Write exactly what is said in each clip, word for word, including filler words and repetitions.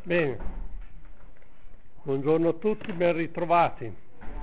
Bene, buongiorno a tutti, ben ritrovati.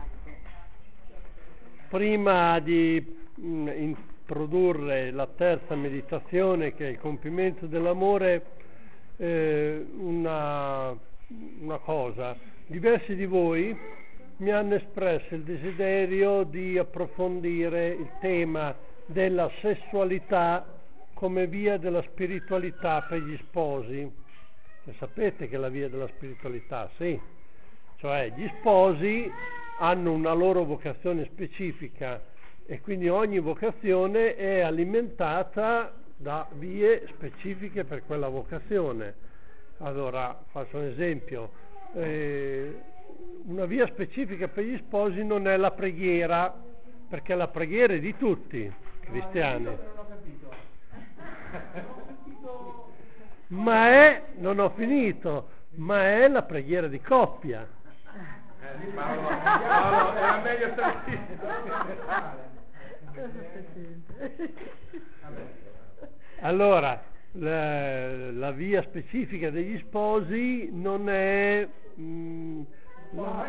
Prima di mh, introdurre la terza meditazione, che è il compimento dell'amore, eh, una, una cosa, diversi di voi mi hanno espresso il desiderio di approfondire il tema della sessualità come via della spiritualità per gli sposi. E sapete che è la via della spiritualità, sì, cioè gli sposi hanno una loro vocazione specifica e quindi ogni vocazione è alimentata da vie specifiche per quella vocazione. Allora, faccio un esempio, eh, una via specifica per gli sposi non è la preghiera, perché la preghiera è di tutti, cristiani. Non ho capito. Ma è, non ho finito, ma è la preghiera di coppia. Eh, lì Paolo, Paolo, era meglio stare Allora, la, la via specifica degli sposi non è... Mh, la...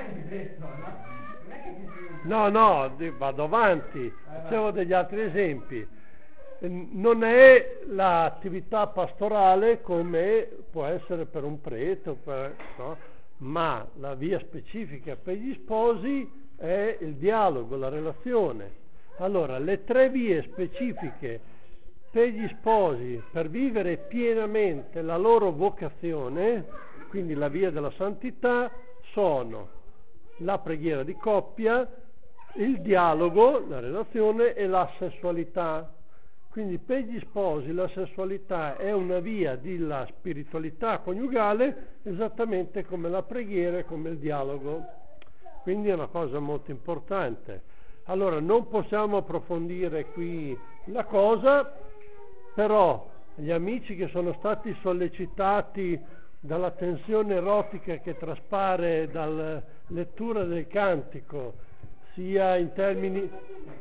No, no, vado avanti, facevo degli altri esempi. Non è l'attività pastorale come può essere per un prete, per, no? Ma la via specifica per gli sposi è il dialogo, la relazione. Allora, le tre vie specifiche per gli sposi per vivere pienamente la loro vocazione, quindi la via della santità, sono la preghiera di coppia, il dialogo, la relazione e la sessualità. Quindi per gli sposi la sessualità è una via della spiritualità coniugale esattamente come la preghiera e come il dialogo. Quindi è una cosa molto importante. Allora non possiamo approfondire qui la cosa, però gli amici che sono stati sollecitati dalla tensione erotica che traspare dalla lettura del cantico, sia in termini...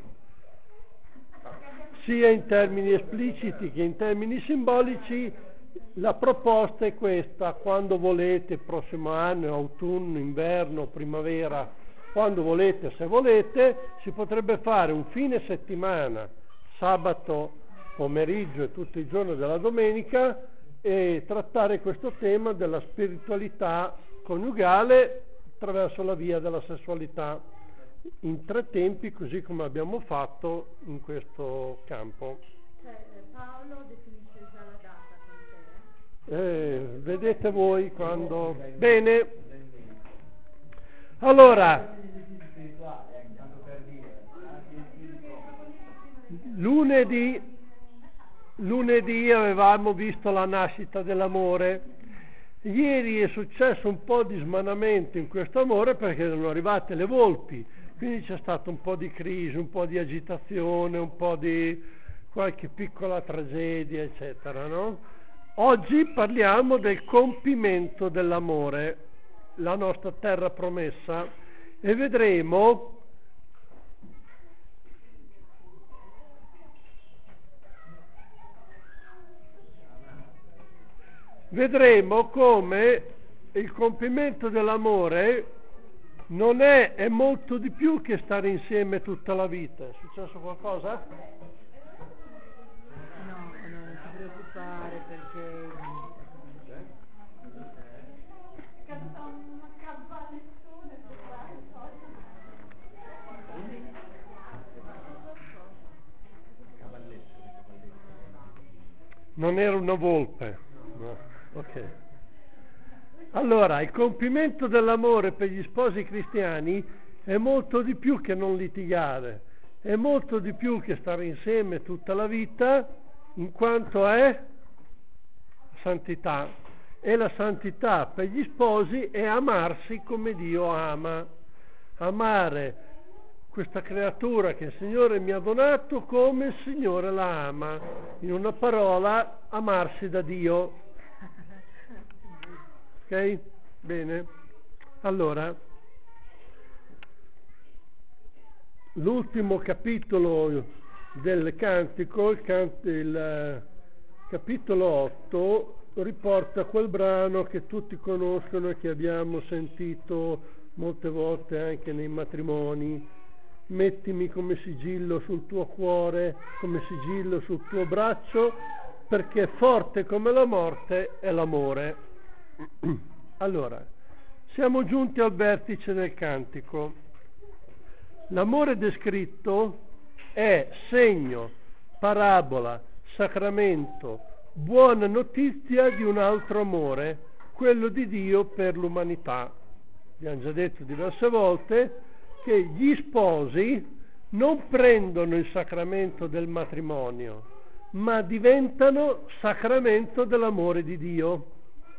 sia in termini espliciti che in termini simbolici, la proposta è questa: quando volete, il prossimo anno, autunno, inverno, primavera, quando volete, se volete, si potrebbe fare un fine settimana, sabato pomeriggio e tutto il giorno della domenica, e trattare questo tema della spiritualità coniugale attraverso la via della sessualità, in tre tempi, così come abbiamo fatto in questo campo. Cioè, Paolo definisce già la data con te? Eh, vedete voi quando... Bene. Allora, lunedì, lunedì avevamo visto la nascita dell'amore. Ieri è successo un po' di smanamento in questo amore perché erano arrivate le volpi. Quindi c'è stato un po' di crisi, un po' di agitazione, un po' di qualche piccola tragedia, eccetera, no? Oggi parliamo del compimento dell'amore, la nostra terra promessa, e vedremo vedremo come il compimento dell'amore non è, è molto di più che stare insieme tutta la vita. È successo qualcosa? No, non ti preoccupare perché... Non era una volpe. No. Ok. Allora, il compimento dell'amore per gli sposi cristiani è molto di più che non litigare, è molto di più che stare insieme tutta la vita, in quanto è santità. E la santità per gli sposi è amarsi come Dio ama, amare questa creatura che il Signore mi ha donato come il Signore la ama. In una parola, amarsi da Dio. Ok? Bene. Allora, l'ultimo capitolo del cantico, il, cant- il capitolo otto, riporta quel brano che tutti conoscono e che abbiamo sentito molte volte anche nei matrimoni: mettimi come sigillo sul tuo cuore, come sigillo sul tuo braccio, perché forte come la morte è l'amore. Allora, siamo giunti al vertice del cantico. L'amore descritto è segno, parabola, sacramento, buona notizia di un altro amore, quello di Dio per l'umanità. Abbiamo già detto diverse volte che gli sposi non prendono il sacramento del matrimonio, ma diventano sacramento dell'amore di Dio.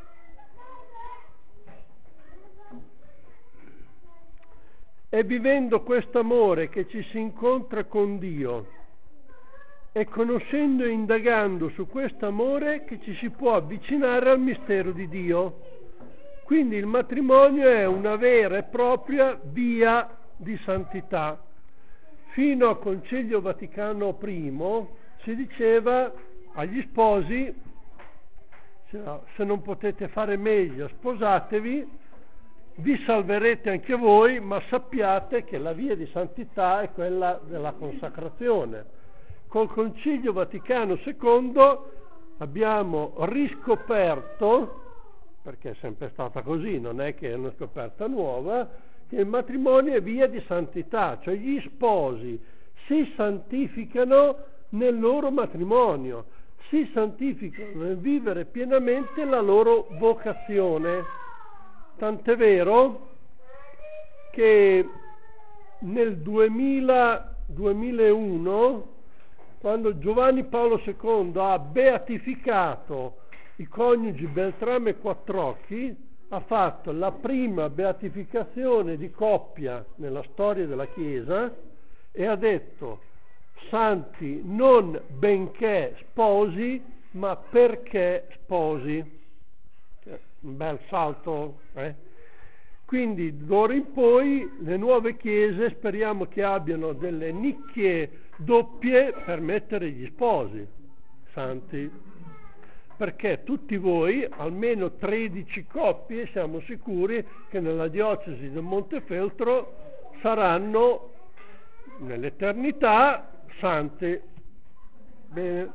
È vivendo questo amore che ci si incontra con Dio, e conoscendo e indagando su questo amore che ci si può avvicinare al mistero di Dio. Quindi il matrimonio è una vera e propria via di santità. Fino al Concilio Vaticano primo si diceva agli sposi: se non potete fare meglio, sposatevi, vi salverete anche voi, ma sappiate che la via di santità è quella della consacrazione. Col Concilio Vaticano secondo abbiamo riscoperto, perché è sempre stata così, non è che è una scoperta nuova, che il matrimonio è via di santità, cioè gli sposi si santificano nel loro matrimonio, si santificano nel vivere pienamente la loro vocazione. Tant'è vero che nel duemila, duemilauno, quando Giovanni Paolo secondo ha beatificato i coniugi Beltrame e Quattrocchi, ha fatto la prima beatificazione di coppia nella storia della Chiesa e ha detto: santi non benché sposi, ma perché sposi. Un bel salto, eh? Quindi d'ora in poi le nuove chiese speriamo che abbiano delle nicchie doppie per mettere gli sposi santi, perché tutti voi, almeno tredici coppie, siamo sicuri che nella diocesi del Montefeltro saranno nell'eternità santi. Bene.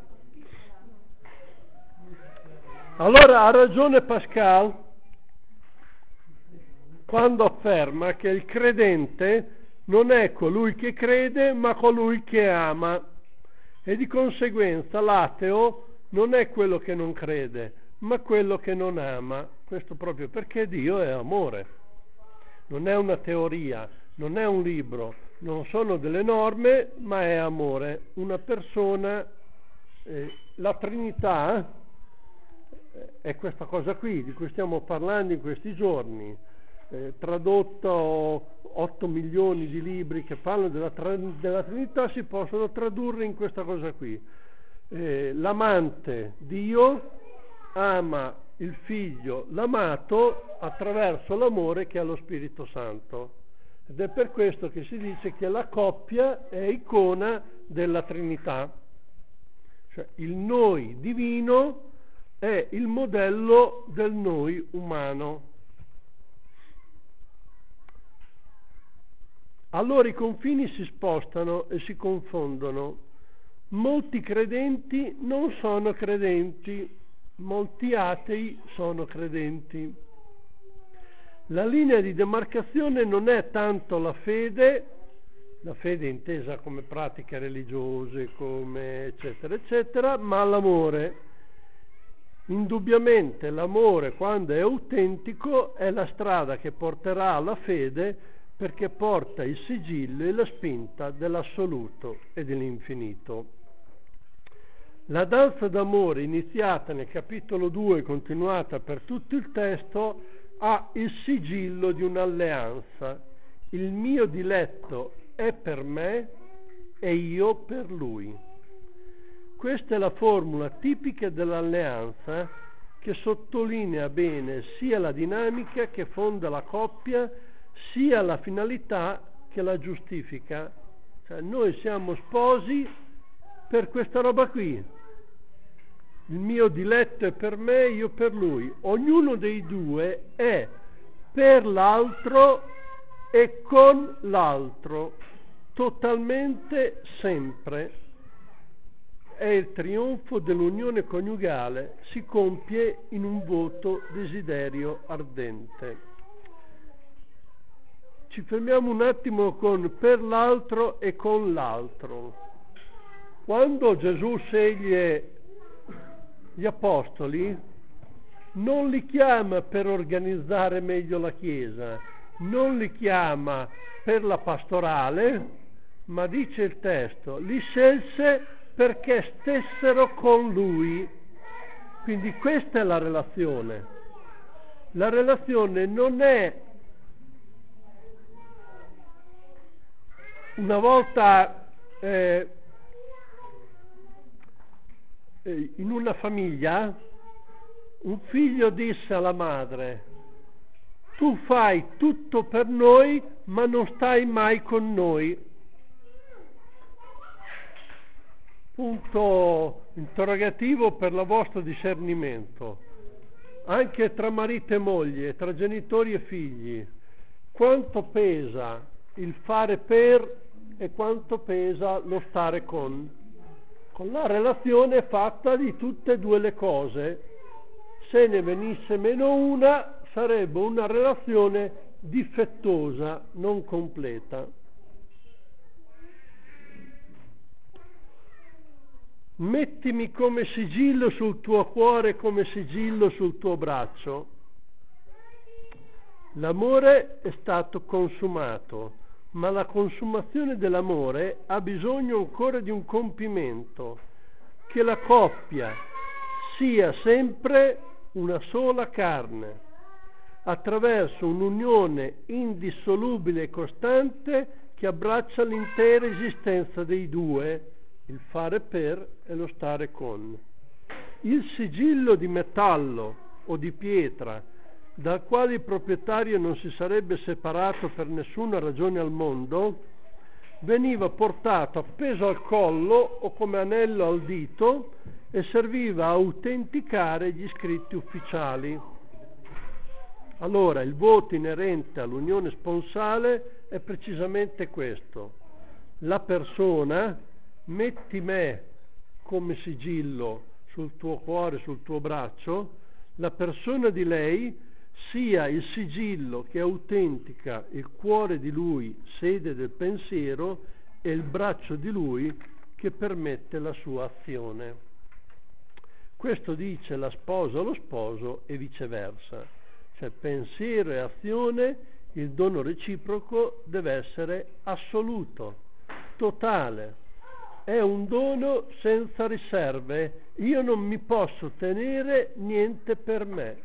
Allora ha ragione Pascal quando afferma che il credente non è colui che crede, ma colui che ama, e di conseguenza l'ateo non è quello che non crede, ma quello che non ama. Questo proprio perché Dio è amore. Non è una teoria, non è un libro, non sono delle norme, ma è amore. Una persona, eh, la Trinità è questa cosa qui di cui stiamo parlando in questi giorni, eh, tradotto otto milioni di libri che parlano della, tra- della Trinità, si possono tradurre in questa cosa qui. Eh, l'amante Dio ama il figlio, l'amato, attraverso l'amore che ha lo Spirito Santo, ed è per questo che si dice che la coppia è icona della Trinità, cioè il noi divino è il modello del noi umano. Allora i confini si spostano e si confondono. Molti credenti non sono credenti, molti atei sono credenti. La linea di demarcazione non è tanto la fede, la fede intesa come pratiche religiose, come eccetera eccetera, ma l'amore. Indubbiamente l'amore, quando è autentico, è la strada che porterà alla fede, perché porta il sigillo e la spinta dell'assoluto e dell'infinito. La danza d'amore iniziata nel capitolo due e continuata per tutto il testo ha il sigillo di un'alleanza. Il mio diletto è per me e io per lui. Questa è la formula tipica dell'alleanza, che sottolinea bene sia la dinamica che fonda la coppia, sia la finalità che la giustifica. Cioè, noi siamo sposi per questa roba qui. il mio diletto è per me, io per lui. Ognuno dei due è per l'altro e con l'altro, totalmente sempre. È il trionfo dell'unione coniugale, si compie in un voto desiderio ardente. Ci fermiamo un attimo con per l'altro e con l'altro. Quando Gesù sceglie gli apostoli, non li chiama per organizzare meglio la Chiesa, non li chiama per la pastorale, ma dice il testo, li scelse perché stessero con lui. Quindi questa è la relazione. La relazione non è una volta eh, in una famiglia un figlio disse alla madre: tu fai tutto per noi ma non stai mai con noi. Punto interrogativo per il vostro discernimento. Anche tra marito e moglie, tra genitori e figli, quanto pesa il fare per e quanto pesa lo stare con? Con la relazione fatta di tutte e due le cose. Se ne venisse meno una, sarebbe una relazione difettosa, non completa. Mettimi come sigillo sul tuo cuore, come sigillo sul tuo braccio. L'amore è stato consumato, ma la consumazione dell'amore ha bisogno ancora di un compimento, che la coppia sia sempre una sola carne, attraverso un'unione indissolubile e costante che abbraccia l'intera esistenza dei due, il fare per e lo stare con. Il sigillo di metallo o di pietra, dal quale il proprietario non si sarebbe separato per nessuna ragione al mondo, veniva portato appeso al collo o come anello al dito e serviva a autenticare gli scritti ufficiali. Allora, il voto inerente all'unione sponsale è precisamente questo: la persona, metti me come sigillo sul tuo cuore, sul tuo braccio, la persona di lei sia il sigillo che autentica il cuore di lui, sede del pensiero, e il braccio di lui che permette la sua azione. Questo dice la sposa allo sposo e viceversa, cioè pensiero e azione, il dono reciproco deve essere assoluto, totale. È un dono senza riserve, io non mi posso tenere niente per me.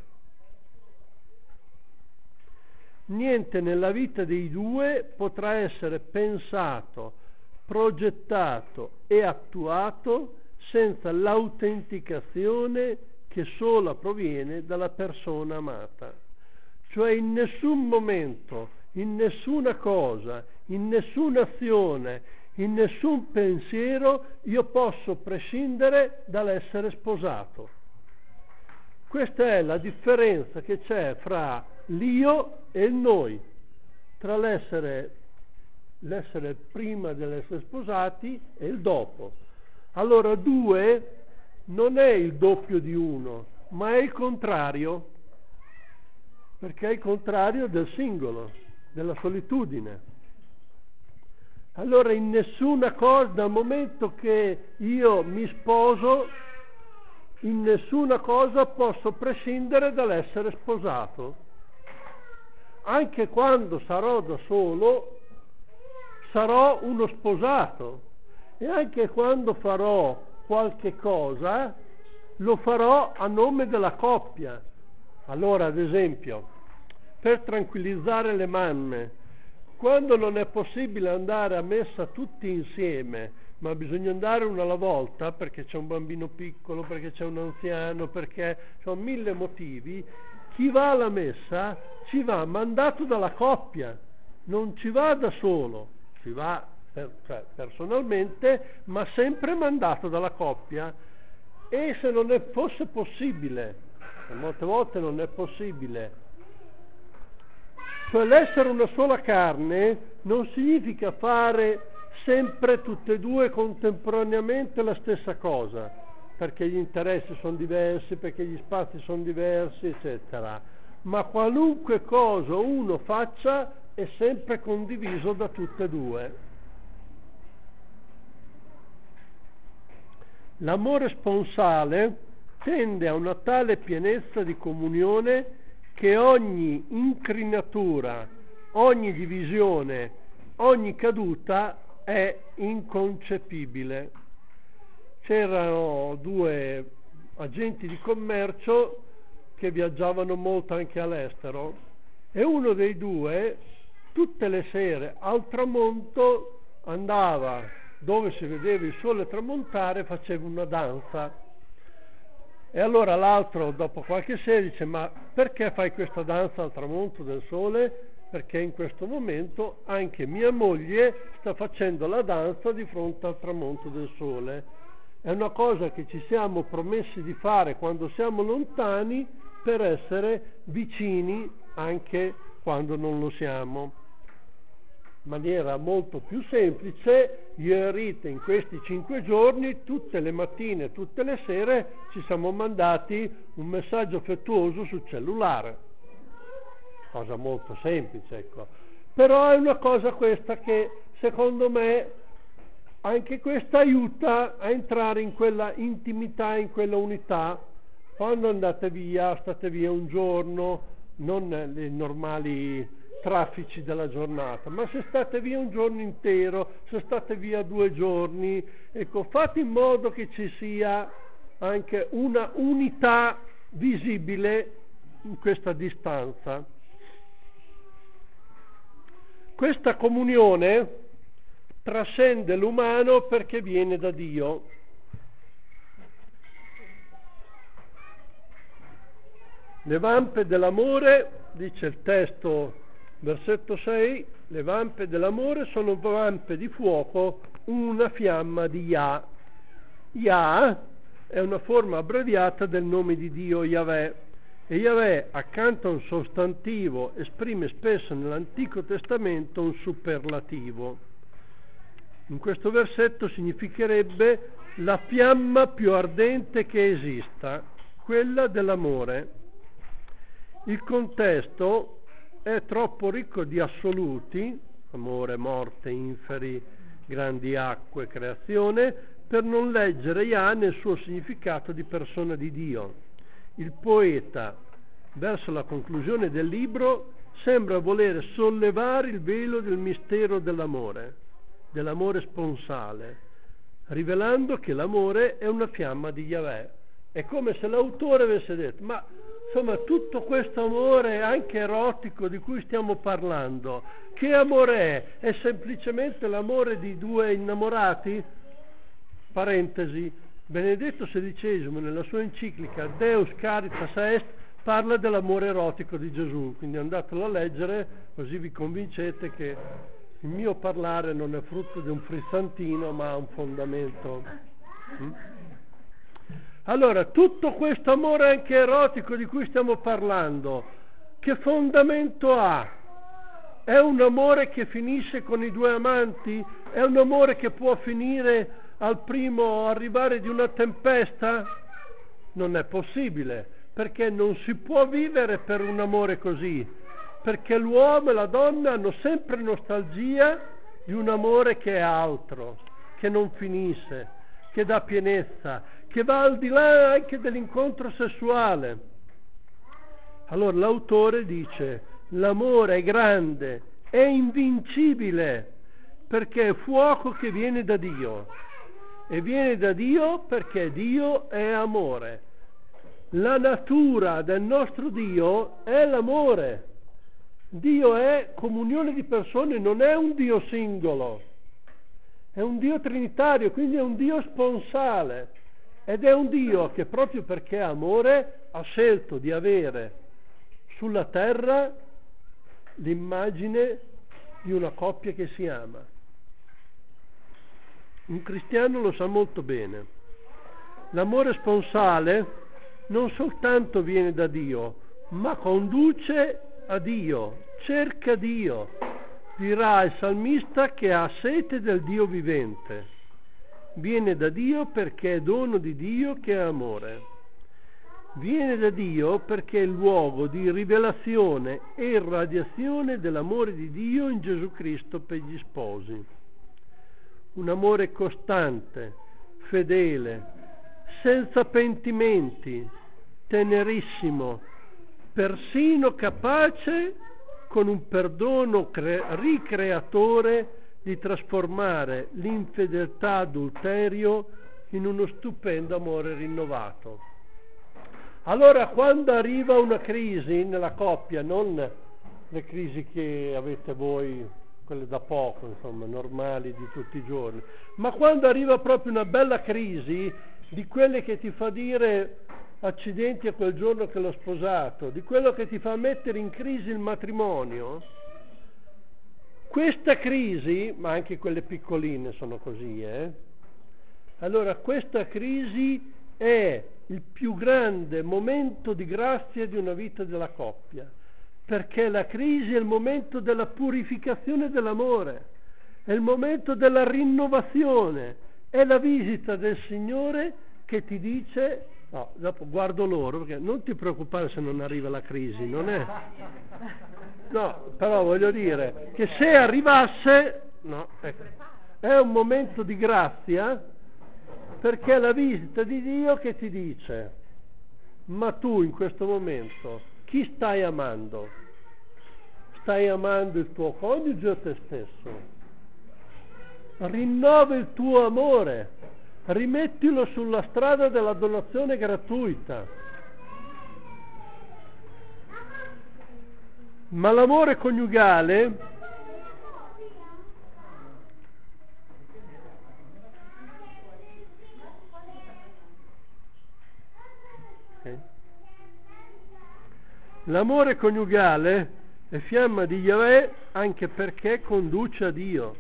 Niente nella vita dei due potrà essere pensato, progettato e attuato senza l'autenticazione che sola proviene dalla persona amata. Cioè in nessun momento, in nessuna cosa, in nessuna azione, in nessun pensiero io posso prescindere dall'essere sposato. Questa è la differenza che c'è fra l'io e il noi, tra l'essere, l'essere prima dell'essere sposati e il dopo. Allora due non è il doppio di uno, ma è il contrario, perché è il contrario del singolo, della solitudine. Allora in nessuna cosa, dal momento che io mi sposo, in nessuna cosa posso prescindere dall'essere sposato. Anche quando sarò da solo, sarò uno sposato, e anche quando farò qualche cosa, lo farò a nome della coppia. Allora, ad esempio, per tranquillizzare le mamme, quando non è possibile andare a messa tutti insieme, ma bisogna andare una alla volta perché c'è un bambino piccolo, perché c'è un anziano, perché sono mille motivi, chi va alla messa ci va mandato dalla coppia, non ci va da solo, ci va per, cioè, personalmente, ma sempre mandato dalla coppia. E se non è, fosse possibile, e molte volte non è possibile, cioè l'essere una sola carne non significa fare sempre tutte e due contemporaneamente la stessa cosa, perché gli interessi sono diversi, perché gli spazi sono diversi, eccetera. Ma qualunque cosa uno faccia è sempre condiviso da tutte e due. L'amore sponsale tende a una tale pienezza di comunione che ogni incrinatura, ogni divisione, ogni caduta è inconcepibile. C'erano due agenti di commercio che viaggiavano molto anche all'estero e uno dei due tutte le sere al tramonto andava dove si vedeva il sole tramontare, faceva una danza. E allora l'altro dopo qualche sera dice: ma perché fai questa danza al tramonto del sole? Perché in questo momento anche mia moglie sta facendo la danza di fronte al tramonto del sole. È una cosa che ci siamo promessi di fare quando siamo lontani per essere vicini anche quando non lo siamo. In maniera molto più semplice, io e Rita in questi cinque giorni, tutte le mattine, tutte le sere, ci siamo mandati un messaggio affettuoso sul cellulare. Cosa molto semplice, ecco. Però è una cosa questa che, secondo me, anche questa aiuta a entrare in quella intimità, in quella unità. Quando andate via, state via un giorno, non i normali traffici della giornata, ma se state via un giorno intero, se state via due giorni, ecco, fate in modo che ci sia anche una unità visibile in questa distanza. Questa comunione trascende l'umano perché viene da Dio. Le vampe dell'amore, dice il testo, versetto sei, le vampe dell'amore sono vampe di fuoco, una fiamma di Yah. Yah è una forma abbreviata del nome di Dio, Yahweh, e Yahweh, accanto a un sostantivo, esprime spesso nell'Antico Testamento un superlativo. In questo versetto significherebbe la fiamma più ardente che esista, quella dell'amore. Il contesto è troppo ricco di assoluti, amore, morte, inferi, grandi acque, creazione, per non leggere Yah nel suo significato di persona di Dio. Il poeta, verso la conclusione del libro, sembra volere sollevare il velo del mistero dell'amore, dell'amore sponsale, rivelando che l'amore è una fiamma di Yahweh. È come se l'autore avesse detto: ma insomma, tutto questo amore anche erotico di cui stiamo parlando, che amore è? È semplicemente l'amore di due innamorati? Parentesi, Benedetto sedicesimo nella sua enciclica Deus Caritas Est parla dell'amore erotico di Gesù, quindi andatelo a leggere così vi convincete che il mio parlare non è frutto di un frizzantino ma ha un fondamento. Mm? Allora, tutto questo amore anche erotico di cui stiamo parlando, che fondamento ha? È un amore che finisce con i due amanti? È un amore che può finire al primo arrivare di una tempesta? Non è possibile, perché non si può vivere per un amore così, perché l'uomo e la donna hanno sempre nostalgia di un amore che è altro, che non finisce, che dà pienezza, che va al di là anche dell'incontro sessuale. Allora l'autore dice: l'amore è grande, è invincibile, perché è fuoco che viene da Dio, e viene da Dio perché Dio è amore. La natura del nostro Dio è l'amore. Dio è comunione di persone, non è un Dio singolo, è un Dio trinitario, quindi è un Dio sponsale. Ed è un Dio che, proprio perché è amore, ha scelto di avere sulla terra l'immagine di una coppia che si ama. Un cristiano lo sa molto bene. L'amore sponsale non soltanto viene da Dio, ma conduce a Dio, cerca Dio. Dirà il salmista che ha sete del Dio vivente. Viene da Dio perché è dono di Dio che è amore. Viene da Dio perché è il luogo di rivelazione e irradiazione dell'amore di Dio in Gesù Cristo per gli sposi. Un amore costante, fedele, senza pentimenti, tenerissimo, persino capace, con un perdono cre- ricreatore, di trasformare l'infedeltà adulterio in uno stupendo amore rinnovato. Allora, quando arriva una crisi nella coppia, non le crisi che avete voi, quelle da poco, insomma, normali di tutti i giorni, ma quando arriva proprio una bella crisi, di quelle che ti fa dire accidenti a quel giorno che l'ho sposato, di quello che ti fa mettere in crisi il matrimonio, questa crisi, ma anche quelle piccoline sono così, eh? Allora questa crisi è il più grande momento di grazia di una vita della coppia, perché la crisi è il momento della purificazione dell'amore, è il momento della rinnovazione, è la visita del Signore che ti dice, no, dopo guardo loro, perché non ti preoccupare se non arriva la crisi, non è... No, però voglio dire che se arrivasse, no, ecco, è un momento di grazia, perché è la visita di Dio che ti dice, ma tu in questo momento chi stai amando? Stai amando il tuo coniuge o te stesso? Rinnova il tuo amore, rimettilo sulla strada della donazione gratuita. Ma l'amore coniugale okay. L'amore coniugale è fiamma di Yahweh anche perché conduce a Dio.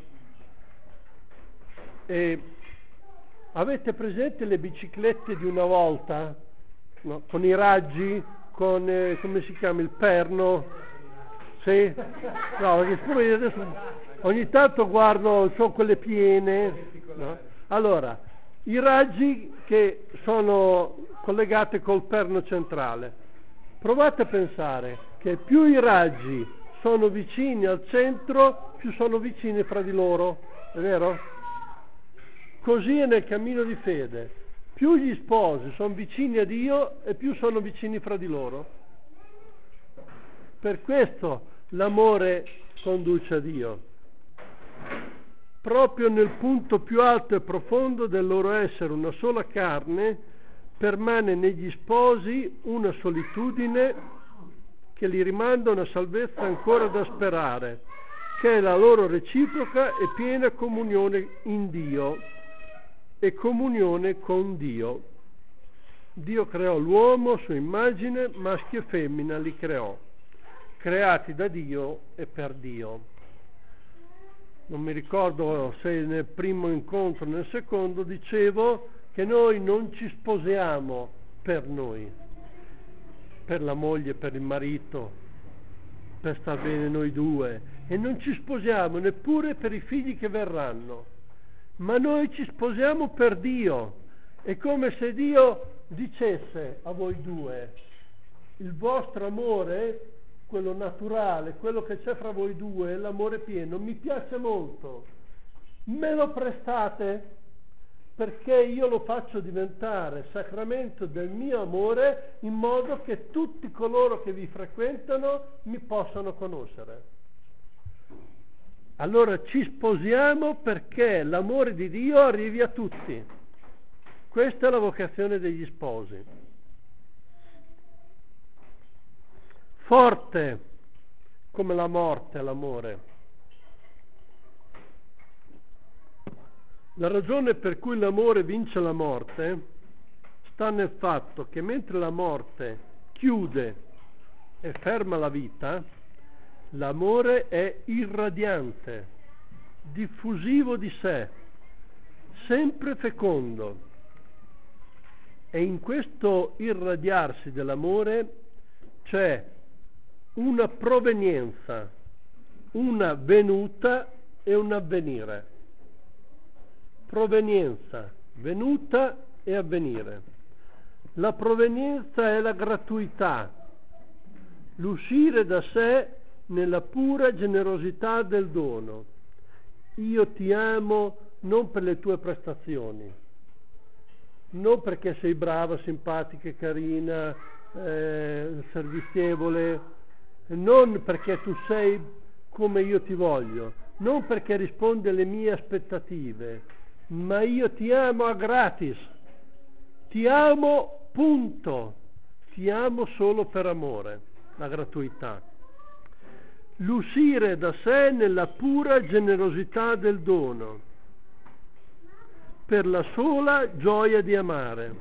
E avete presente le biciclette di una volta? No? Con i raggi, con eh, come si chiama, il perno? Sì? No, perché poi adesso ogni tanto guardo, so quelle piene, no? Allora, i raggi che sono collegati col perno centrale, provate a pensare che più i raggi sono vicini al centro, più sono vicini fra di loro, è vero? Così è nel cammino di fede, più gli sposi sono vicini a Dio e più sono vicini fra di loro. Per questo l'amore conduce a Dio. Proprio nel punto più alto e profondo del loro essere una sola carne, permane negli sposi una solitudine che li rimanda a una salvezza ancora da sperare, che è la loro reciproca e piena comunione in Dio e comunione con Dio. Dio creò l'uomo a sua immagine, maschio e femmina li creò, creati da Dio e per Dio. Non mi ricordo se nel primo incontro o nel secondo dicevo che noi non ci sposiamo per noi, per la moglie, per il marito, per star bene noi due, e non ci sposiamo neppure per i figli che verranno, ma noi ci sposiamo per Dio. È come se Dio dicesse a voi due: il vostro amore, quello naturale, quello che c'è fra voi due, l'amore pieno, mi piace molto, me lo prestate perché io lo faccio diventare sacramento del mio amore, in modo che tutti coloro che vi frequentano mi possano conoscere. Allora ci sposiamo perché l'amore di Dio arrivi a tutti. Questa è la vocazione degli sposi. Forte come la morte l'amore. La ragione per cui l'amore vince la morte sta nel fatto che mentre la morte chiude e ferma la vita, l'amore è irradiante, diffusivo di sé, sempre fecondo. E in questo irradiarsi dell'amore c'è una provenienza, una venuta e un avvenire. Provenienza, venuta e avvenire. La provenienza è la gratuità, l'uscire da sé nella pura generosità del dono. Io ti amo non per le tue prestazioni, non perché sei brava, simpatica, carina, eh, servizievole, non perché tu sei come io ti voglio, non perché rispondi alle mie aspettative, ma io ti amo a gratis, ti amo punto, ti amo solo per amore, la gratuità. L'uscire da sé nella pura generosità del dono, per la sola gioia di amare.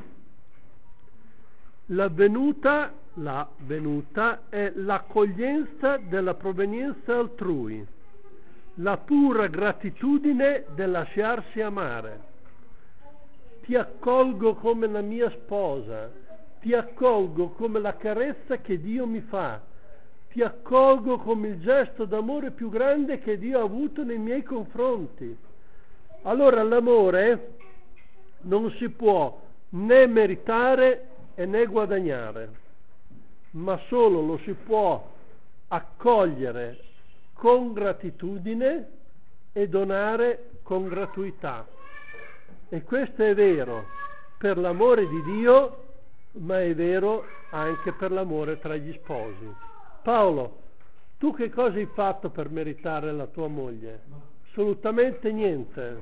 La venuta, la venuta è l'accoglienza della provenienza altrui, la pura gratitudine del lasciarsi amare. Ti accolgo come la mia sposa, ti accolgo come la carezza che Dio mi fa, ti accolgo come il gesto d'amore più grande che Dio ha avuto nei miei confronti. Allora l'amore non si può né meritare e né guadagnare, ma solo lo si può accogliere con gratitudine e donare con gratuità. E questo è vero per l'amore di Dio, ma è vero anche per l'amore tra gli sposi. Paolo, tu che cosa hai fatto per meritare la tua moglie? Assolutamente niente.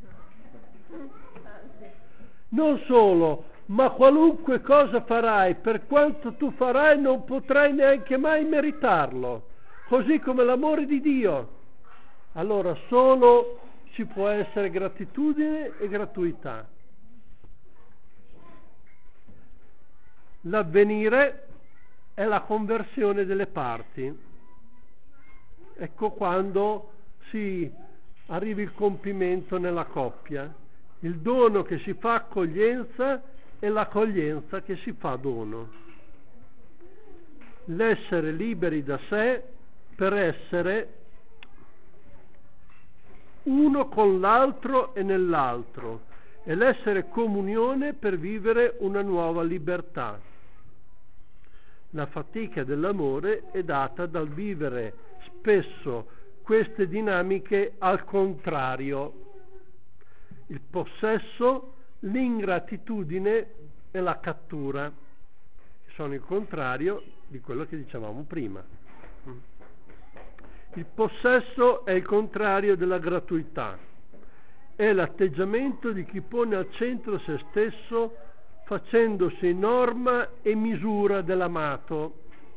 Non solo, ma qualunque cosa farai, per quanto tu farai, non potrai neanche mai meritarlo, così come l'amore di Dio. Allora solo ci può essere gratitudine e gratuità. L'avvenire è la conversione delle parti. Ecco quando si arriva il compimento nella coppia, il dono che si fa accoglienza e l'accoglienza che si fa dono. L'essere liberi da sé per essere uno con l'altro e nell'altro, e l'essere comunione per vivere una nuova libertà. La fatica dell'amore è data dal vivere spesso queste dinamiche al contrario. Il possesso, l'ingratitudine e la cattura, che sono il contrario di quello che dicevamo prima. Il possesso è il contrario della gratuità, è l'atteggiamento di chi pone al centro se stesso facendosi norma e misura dell'amato.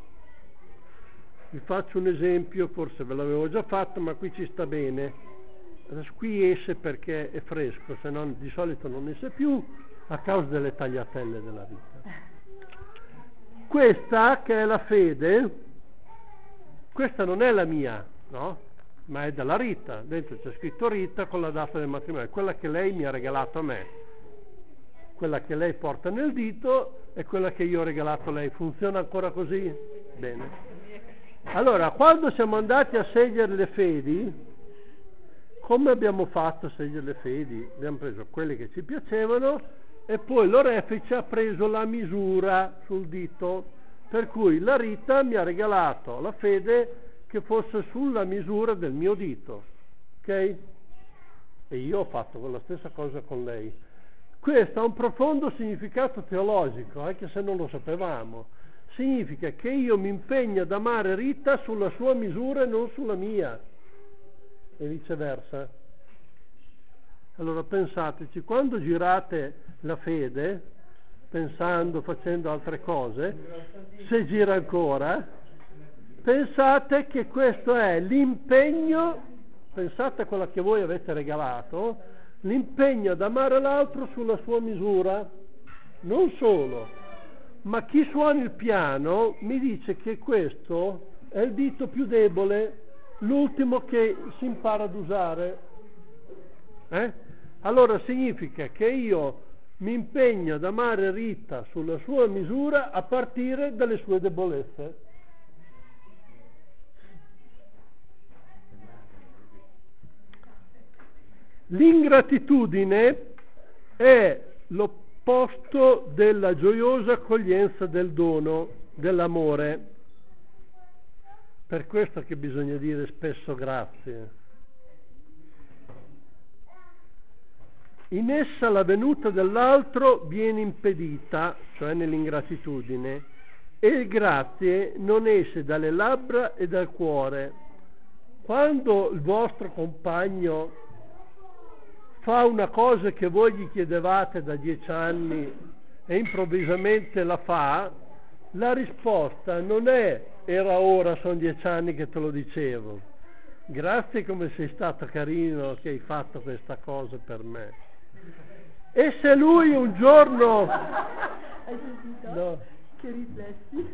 Vi faccio un esempio, forse ve l'avevo già fatto, ma qui ci sta bene. Adesso qui esce perché è fresco, se no di solito non esce più a causa delle tagliatelle della vita. Questa che è la fede, questa non è la mia, no? Ma è della Rita. Dentro c'è scritto Rita con la data del matrimonio, quella che lei mi ha regalato a me. Quella che lei porta nel dito è quella che io ho regalato a lei. Funziona ancora così? Bene. Allora, quando siamo andati a scegliere le fedi, come abbiamo fatto a scegliere le fedi? Abbiamo preso quelle che ci piacevano e poi l'orefice ha preso la misura sul dito, per cui la Rita mi ha regalato la fede che fosse sulla misura del mio dito, ok? E io ho fatto la stessa cosa con lei. Questo ha un profondo significato teologico, anche se non lo sapevamo. Significa che io mi impegno ad amare Rita sulla sua misura e non sulla mia, e viceversa. Allora pensateci, quando girate la fede, pensando, facendo altre cose, se gira ancora, pensate che questo è l'impegno, pensate a quella che voi avete regalato, l'impegno ad amare l'altro sulla sua misura. Non solo, ma chi suona il piano mi dice che questo è il dito più debole, l'ultimo che si impara ad usare. Eh? Allora significa che io mi impegno ad amare Rita sulla sua misura a partire dalle sue debolezze. L'ingratitudine è l'opposto della gioiosa accoglienza del dono, dell'amore. Per questo che bisogna dire spesso grazie. In essa la venuta dell'altro viene impedita, cioè nell'ingratitudine, e il grazie non esce dalle labbra e dal cuore. Quando il vostro compagno fa una cosa che voi gli chiedevate da dieci anni e improvvisamente la fa, la risposta non è era ora, sono dieci anni che te lo dicevo. Grazie come sei stato carino che hai fatto questa cosa per me. E se lui un giorno... Hai sentito? No. Che riflessi.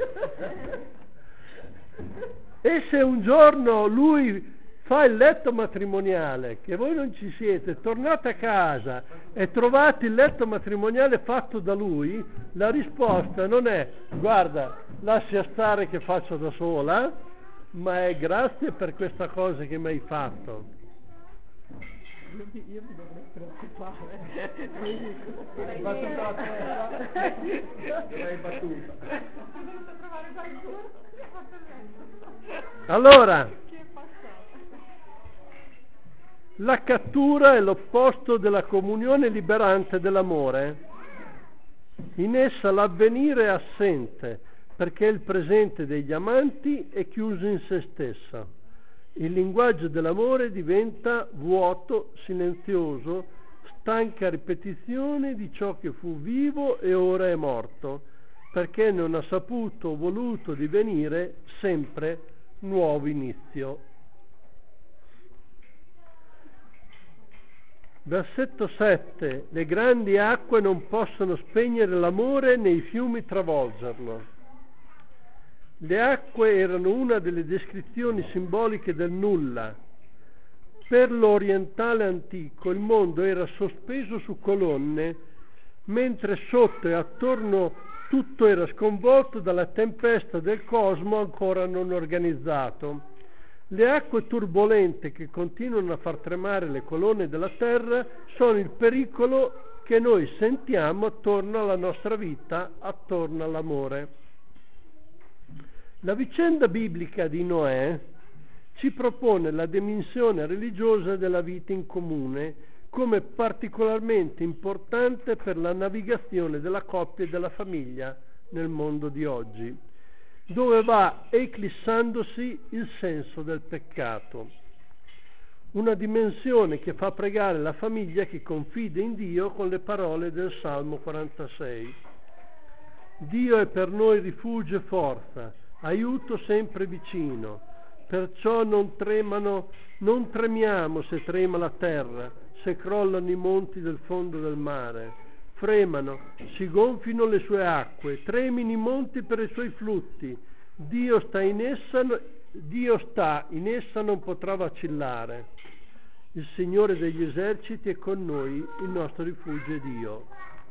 E se un giorno lui fa il letto matrimoniale, che voi non ci siete, tornate a casa e trovate il letto matrimoniale fatto da lui, la risposta non è guarda, lascia stare che faccio da sola, ma è grazie per questa cosa che mi hai fatto. Io mi, io mi dovrei preoccupare. Hai battuto la testa. L'hai battuta. Allora, la cattura è l'opposto della comunione liberante dell'amore. In essa l'avvenire è assente, perché il presente degli amanti è chiuso in se stessa. Il linguaggio dell'amore diventa vuoto, silenzioso, stanca ripetizione di ciò che fu vivo e ora è morto, perché non ha saputo o voluto divenire sempre nuovo inizio. Versetto sette. Le grandi acque non possono spegnere l'amore né i fiumi travolgerlo. Le acque erano una delle descrizioni simboliche del nulla. Per l'orientale antico il mondo era sospeso su colonne, mentre sotto e attorno tutto era sconvolto dalla tempesta del cosmo ancora non organizzato. Le acque turbolente che continuano a far tremare le colonne della terra sono il pericolo che noi sentiamo attorno alla nostra vita, attorno all'amore. La vicenda biblica di Noè ci propone la dimensione religiosa della vita in comune come particolarmente importante per la navigazione della coppia e della famiglia nel mondo di oggi, dove va eclissandosi il senso del peccato. Una dimensione che fa pregare la famiglia che confida in Dio con le parole del Salmo quarantasei. Dio è per noi rifugio e forza, aiuto sempre vicino, perciò non tremano, non tremiamo se trema la terra, se crollano i monti del fondo del mare, fremano, si gonfino le sue acque, tremino i monti per i suoi flutti, Dio sta in essa, Dio sta in essa non potrà vacillare. Il Signore degli eserciti è con noi, il nostro rifugio è Dio.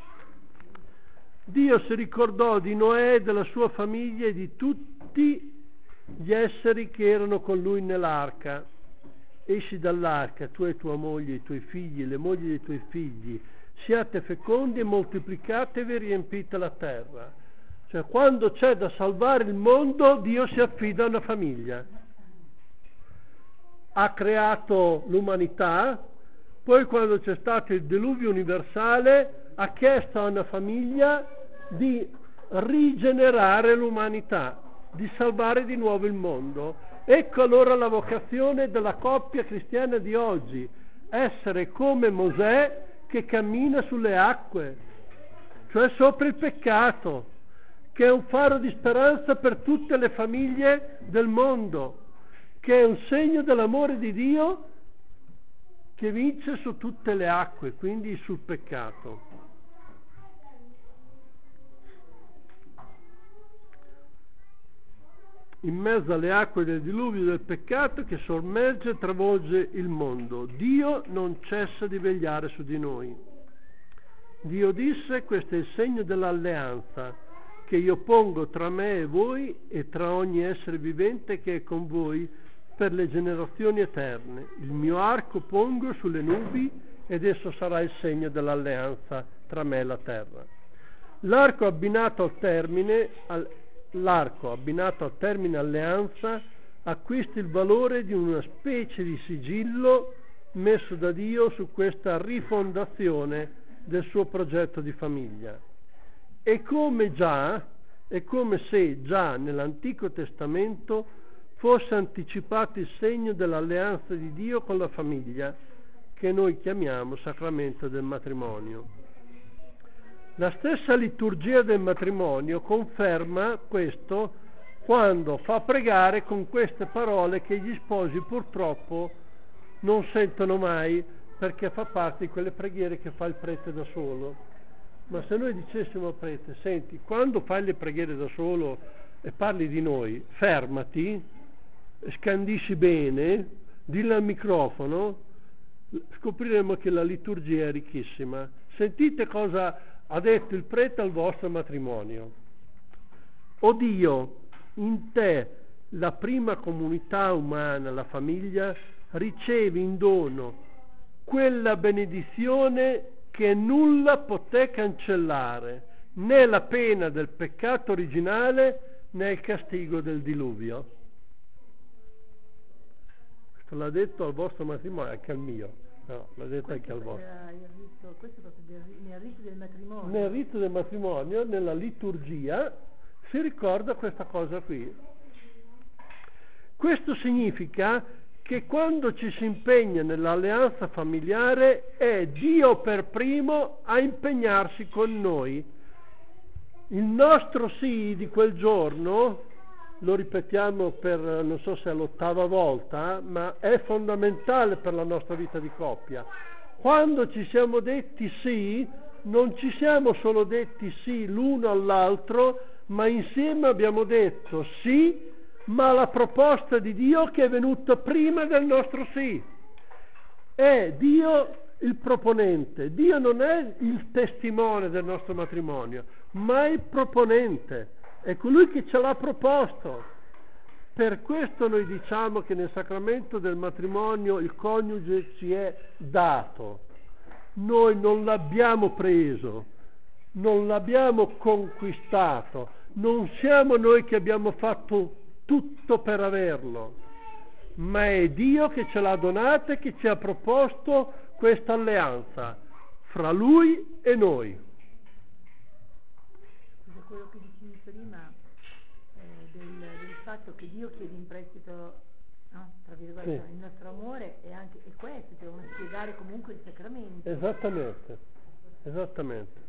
Dio si ricordò di Noè e della sua famiglia e di tutti gli esseri che erano con lui nell'arca. Esci dall'arca, tu e tua moglie, i tuoi figli, le mogli dei tuoi figli, siate fecondi e moltiplicatevi e riempite la terra. Cioè, quando c'è da salvare il mondo, Dio si affida a una famiglia. Ha creato l'umanità, poi quando c'è stato il diluvio universale, ha chiesto a una famiglia di rigenerare l'umanità, di salvare di nuovo il mondo. Ecco allora la vocazione della coppia cristiana di oggi, essere come Mosè che cammina sulle acque, cioè sopra il peccato, che è un faro di speranza per tutte le famiglie del mondo, che è un segno dell'amore di Dio che vince su tutte le acque, quindi sul peccato. In mezzo alle acque del diluvio del peccato che sommerge e travolge il mondo, Dio non cessa di vegliare su di noi. Dio disse: questo è il segno dell'alleanza che io pongo tra me e voi e tra ogni essere vivente che è con voi per le generazioni eterne. Il mio arco pongo sulle nubi ed esso sarà il segno dell'alleanza tra me e la terra. L'arco abbinato al termine, al, l'arco abbinato al termine alleanza acquista il valore di una specie di sigillo messo da Dio su questa rifondazione del suo progetto di famiglia. È come già, è come se già nell'Antico Testamento fosse anticipato il segno dell'alleanza di Dio con la famiglia, che noi chiamiamo sacramento del matrimonio. La stessa liturgia del matrimonio conferma questo quando fa pregare con queste parole che gli sposi purtroppo non sentono mai, perché fa parte di quelle preghiere che fa il prete da solo. Ma se noi dicessimo al prete: senti, quando fai le preghiere da solo e parli di noi, fermati, scandisci bene, dillo al microfono, scopriremo che la liturgia è ricchissima. Sentite cosa ha detto il prete al vostro matrimonio. O Dio, in te la prima comunità umana, la famiglia, riceve in dono quella benedizione che nulla poté cancellare, né la pena del peccato originale né il castigo del diluvio. Questo l'ha detto al vostro matrimonio, anche al mio. No, l'ha detto questo anche al vostro. Rito, questo è proprio del, nel rito del matrimonio. Nel rito del matrimonio, nella liturgia, si ricorda questa cosa qui. Questo significa che quando ci si impegna nell'alleanza familiare è Dio per primo a impegnarsi con noi. Il nostro sì di quel giorno, lo ripetiamo per non so se è l'ottava volta, ma è fondamentale per la nostra vita di coppia. Quando ci siamo detti sì, non ci siamo solo detti sì l'uno all'altro, ma insieme abbiamo detto sì, ma la proposta di Dio che è venuta prima del nostro sì. È Dio il proponente. Dio non è il testimone del nostro matrimonio, ma il proponente. È colui che ce l'ha proposto. Per questo noi diciamo che nel sacramento del matrimonio il coniuge ci è dato. Noi non l'abbiamo preso, non l'abbiamo conquistato, non siamo noi che abbiamo fatto tutto per averlo, ma è Dio che ce l'ha donata e che ci ha proposto questa alleanza fra Lui e noi. Scusa, quello che dicevi prima eh, del, del fatto che Dio chiede in prestito, no, tra virgolette, Sì. il nostro amore è anche è questo, devono spiegare comunque il sacramento. Esattamente, esattamente.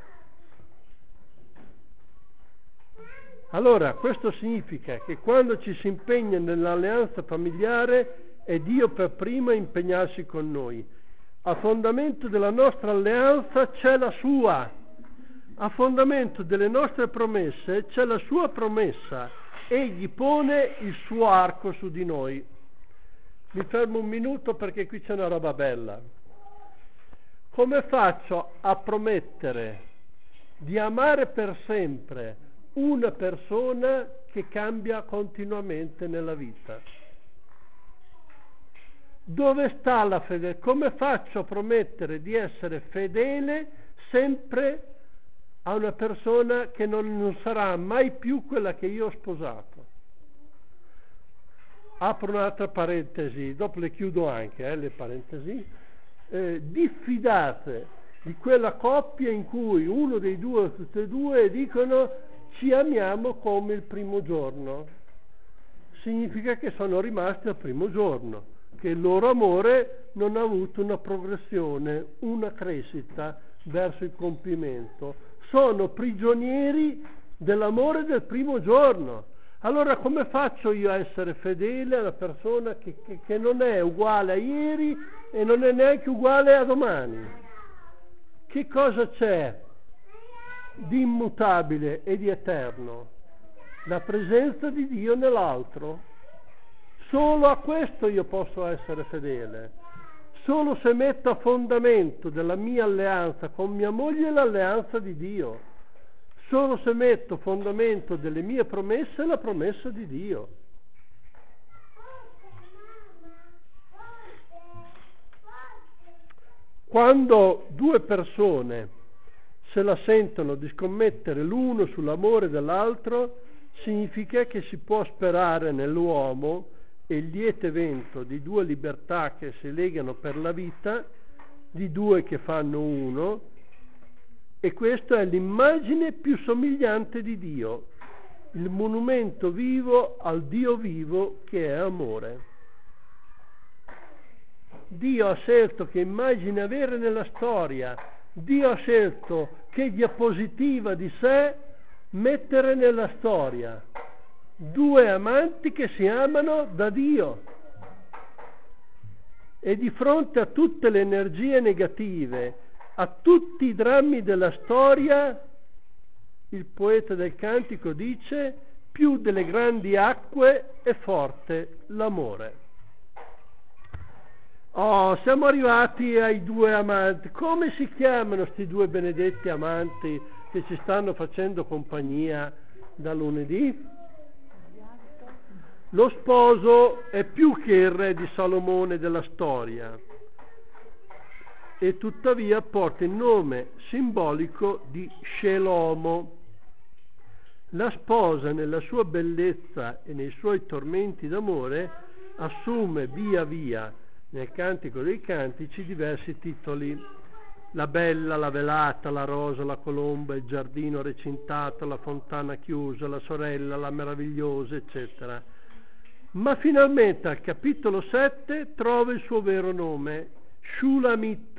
Allora, questo significa che quando ci si impegna nell'alleanza familiare è Dio per primo a impegnarsi con noi. A fondamento della nostra alleanza c'è la sua. A fondamento delle nostre promesse c'è la sua promessa. Egli pone il suo arco su di noi. Mi fermo un minuto perché qui c'è una roba bella. Come faccio a promettere di amare per sempre una persona che cambia continuamente nella vita? Dove sta la fede? Come faccio a promettere di essere fedele sempre a una persona che non, non sarà mai più quella che io ho sposato? Apro un'altra parentesi, dopo le chiudo anche, eh, le parentesi. Eh, diffidate di quella coppia in cui uno dei due o tutte e due dicono ci amiamo come il primo giorno. Significa che sono rimasti al primo giorno, che il loro amore non ha avuto una progressione, una crescita verso il compimento. Sono prigionieri dell'amore del primo giorno. Allora come faccio io a essere fedele a una persona che, che, che non è uguale a ieri e non è neanche uguale a domani? Che cosa c'è di immutabile e di eterno? La presenza di Dio nell'altro. Solo a questo io posso essere fedele. solo se metto a fondamento della mia alleanza con mia moglie l'alleanza di Dio, solo se metto a fondamento delle mie promesse la promessa di Dio. Quando due persone se la sentono di scommettere l'uno sull'amore dell'altro, significa che si può sperare nell'uomo e il lieto evento di due libertà che si legano per la vita, di due che fanno uno, e questa è l'immagine più somigliante di Dio, il monumento vivo al Dio vivo che è amore. Dio ha scelto che immagine avere nella storia, Dio ha scelto che diapositiva di sé mettere nella storia. Due amanti che si amano da Dio. E di fronte a tutte le energie negative, a tutti i drammi della storia, il poeta del Cantico dice: più delle grandi acque è forte l'amore. Oh, siamo arrivati ai due amanti. Come si chiamano sti due benedetti amanti che ci stanno facendo compagnia da lunedì? Lo sposo è più che il re di Salomone della storia e tuttavia porta il nome simbolico di Shelomo. La sposa nella sua bellezza e nei suoi tormenti d'amore assume via via nel Cantico dei Cantici diversi titoli: la bella, la velata, la rosa, la colomba, il giardino recintato, la fontana chiusa, la sorella, la meravigliosa, eccetera. Ma finalmente al capitolo sette trova il suo vero nome, Shulamit.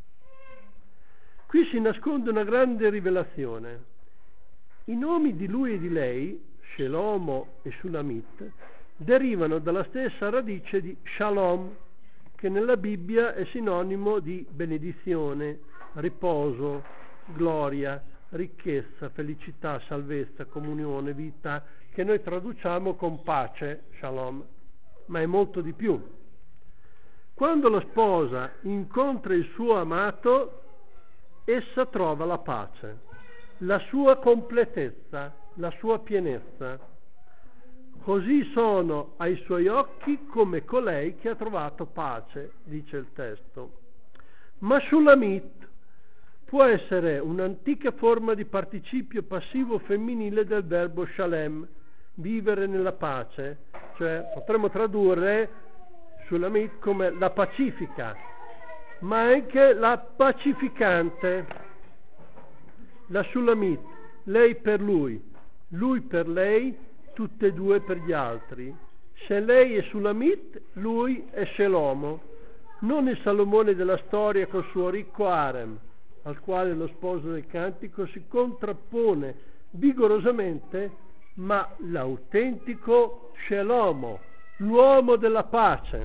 Qui si nasconde una grande rivelazione. I nomi di lui e di lei, Shelomo e Shulamit, derivano dalla stessa radice di Shalom, che nella Bibbia è sinonimo di benedizione, riposo, gloria, ricchezza, felicità, salvezza, comunione, vita, che noi traduciamo con pace, shalom, ma è molto di più. Quando la sposa incontra il suo amato, essa trova la pace, la sua completezza, la sua pienezza. Così sono ai suoi occhi come colei che ha trovato pace, dice il testo. Ma Shulamit può essere un'antica forma di participio passivo femminile del verbo shalem, vivere nella pace, cioè potremmo tradurre Shulamit come la pacifica, ma anche la pacificante. La Shulamit, lei per lui, lui per lei, tutte e due per gli altri. Se lei è Shulamit, lui è Shelomo, non il Salomone della storia col suo ricco harem, al quale lo sposo del Cantico si contrappone vigorosamente, ma l'autentico Shelomo, l'uomo della pace.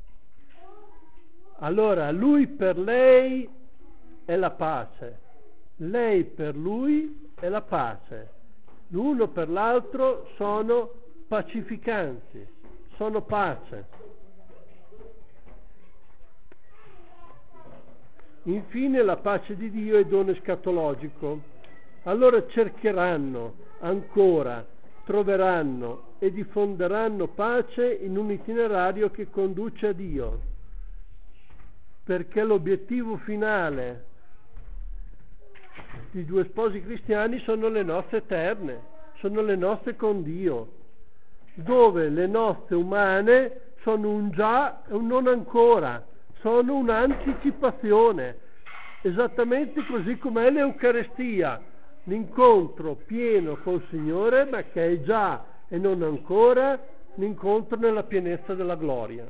Allora, lui per lei è la pace, lei per lui è la pace. L'uno per l'altro sono pacificanti, sono pace. Infine la pace di Dio è dono escatologico. Allora cercheranno ancora, troveranno e diffonderanno pace in un itinerario che conduce a Dio, perché l'obiettivo finale di due sposi cristiani sono le nozze eterne, sono le nozze con Dio, dove le nozze umane sono un già e un non ancora, sono un'anticipazione, esattamente così come è l'Eucarestia, l'incontro pieno col Signore, ma che è già e non ancora l'incontro nella pienezza della gloria.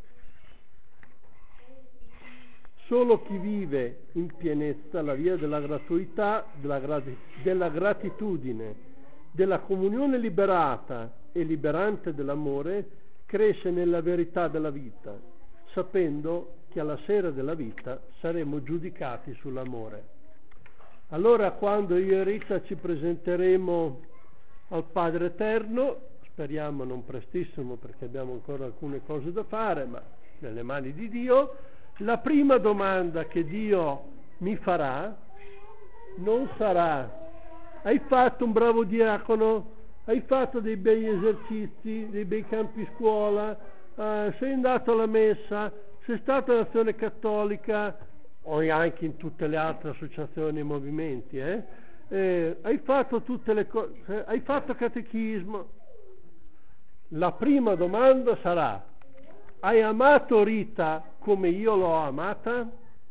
Solo chi vive in pienezza la via della gratuità, della, grati- della gratitudine, della comunione liberata e liberante dell'amore, cresce nella verità della vita, sapendo che alla sera della vita saremo giudicati sull'amore. Allora, quando io e Rita ci presenteremo al Padre Eterno, speriamo non prestissimo perché abbiamo ancora alcune cose da fare, ma nelle mani di Dio, La prima domanda che Dio mi farà non sarà: hai fatto un bravo diacono? Hai fatto dei bei esercizi, dei bei campi scuola? Eh, sei andato alla messa? Sei stato all'azione cattolica? O anche in tutte le altre associazioni e movimenti, eh? Eh, hai fatto tutte le cose? Hai fatto catechismo? La prima domanda sarà: hai amato Rita come io l'ho amata?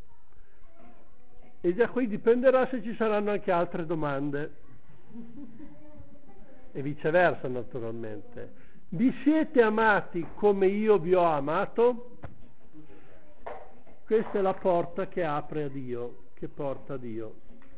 E da qui dipenderà se ci saranno anche altre domande. E viceversa, naturalmente. Vi siete amati come io vi ho amato? Questa è la porta che apre a Dio, che porta a Dio.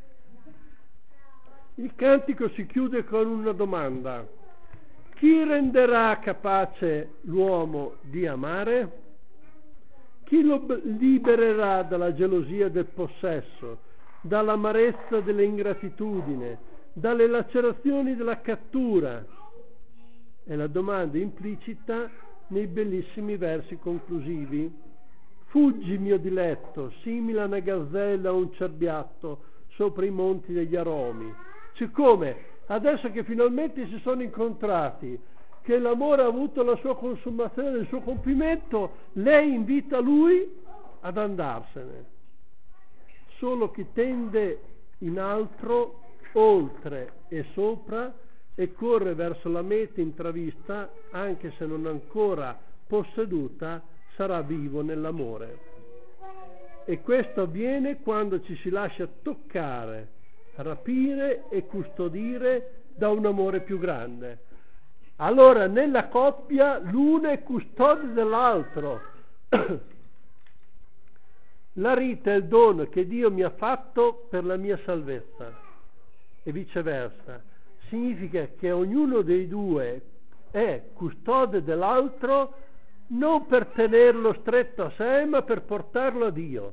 Il cantico si chiude con una domanda: chi renderà capace l'uomo di amare? Chi lo libererà dalla gelosia del possesso, dall'amarezza dell'ingratitudine, dalle lacerazioni della cattura? È la domanda implicita nei bellissimi versi conclusivi. Fuggi, mio diletto, simile a una gazzella o un cerbiatto sopra i monti degli aromi. Cioè, come? Adesso che finalmente si sono incontrati, che l'amore ha avuto la sua consumazione, il suo compimento, lei invita lui ad andarsene. Solo chi tende in altro, oltre e sopra, e corre verso la meta intravista, anche se non ancora posseduta, sarà vivo nell'amore. E questo avviene quando ci si lascia toccare, rapire e custodire da un amore più grande. Allora nella coppia l'uno è custode dell'altro. La Rita è il dono che Dio mi ha fatto per la mia salvezza e viceversa. Significa che ognuno dei due è custode dell'altro, non per tenerlo stretto a sé, ma per portarlo a Dio.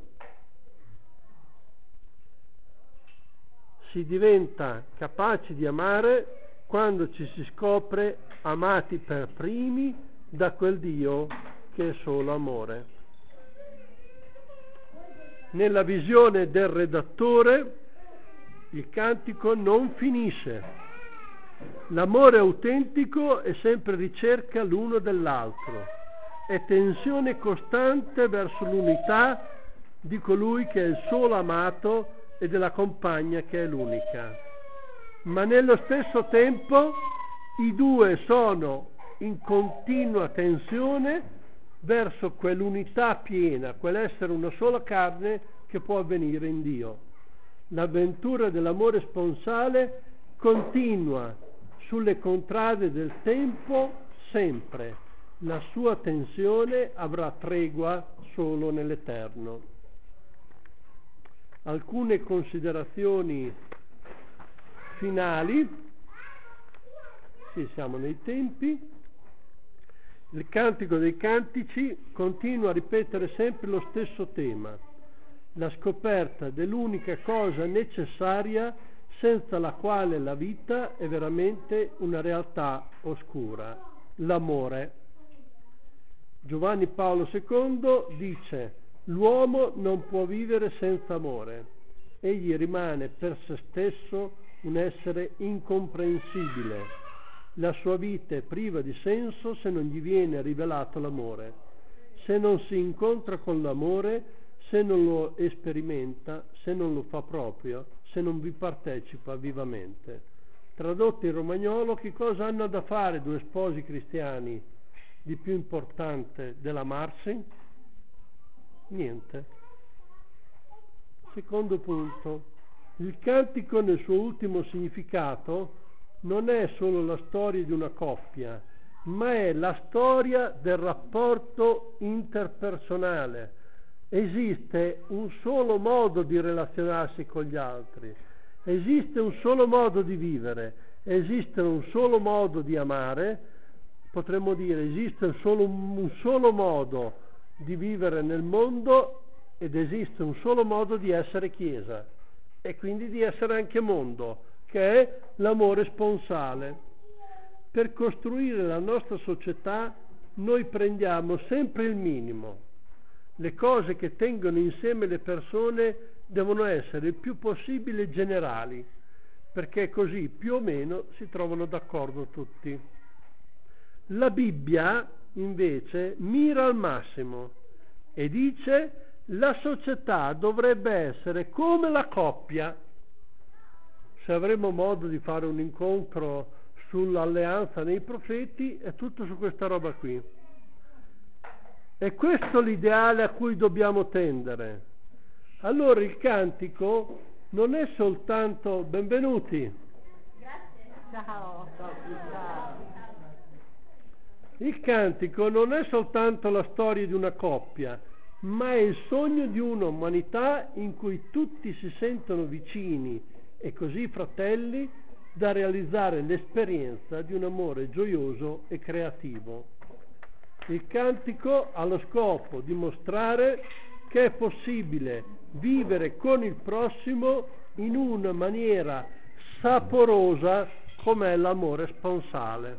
Si diventa capaci di amare quando ci si scopre amati per primi da quel Dio che è solo amore. Nella visione del redattore il cantico non finisce. L'amore autentico è sempre ricerca l'uno dell'altro, è tensione costante verso l'unità di colui che è il solo amato e della compagna che è l'unica. Ma nello stesso tempo i due sono in continua tensione verso quell'unità piena, quell'essere una sola carne che può avvenire in Dio. L'avventura dell'amore sponsale continua sulle contrade del tempo sempre. La sua tensione avrà tregua solo nell'eterno. Alcune considerazioni finali. Sì, siamo nei tempi. Il Cantico dei Cantici continua a ripetere sempre lo stesso tema: la scoperta dell'unica cosa necessaria senza la quale la vita è veramente una realtà oscura, l'amore. Giovanni Paolo secondo dice: l'uomo non può vivere senza amore. Egli rimane per se stesso un essere incomprensibile. La sua vita è priva di senso se non gli viene rivelato l'amore. Se non si incontra con l'amore, se non lo sperimenta, se non lo fa proprio, se non vi partecipa vivamente. Tradotto in romagnolo, che cosa hanno da fare due sposi cristiani di più importante dell'amarsi? Niente. Secondo punto, il cantico nel suo ultimo significato non è solo la storia di una coppia, ma è la storia del rapporto interpersonale. Esiste un solo modo di relazionarsi con gli altri, esiste un solo modo di vivere, esiste un solo modo di amare, potremmo dire esiste solo un, un solo modo di vivere nel mondo ed esiste un solo modo di essere Chiesa e quindi di essere anche mondo, che è l'amore sponsale. Per costruire la nostra società noi prendiamo sempre il minimo. Le cose che tengono insieme le persone devono essere il più possibile generali, perché così più o meno si trovano d'accordo tutti. La Bibbia invece mira al massimo e dice: la società dovrebbe essere come la coppia. Se avremo modo di fare un incontro sull'alleanza nei profeti, è tutto su questa roba qui. È questo l'ideale a cui dobbiamo tendere. Allora il cantico non è soltanto benvenuti. Ciao. Il cantico non è soltanto la storia di una coppia, ma è il sogno di un'umanità in cui tutti si sentono vicini e così fratelli da realizzare l'esperienza di un amore gioioso e creativo. Il cantico ha lo scopo di mostrare che è possibile vivere con il prossimo in una maniera saporosa come è l'amore sponsale.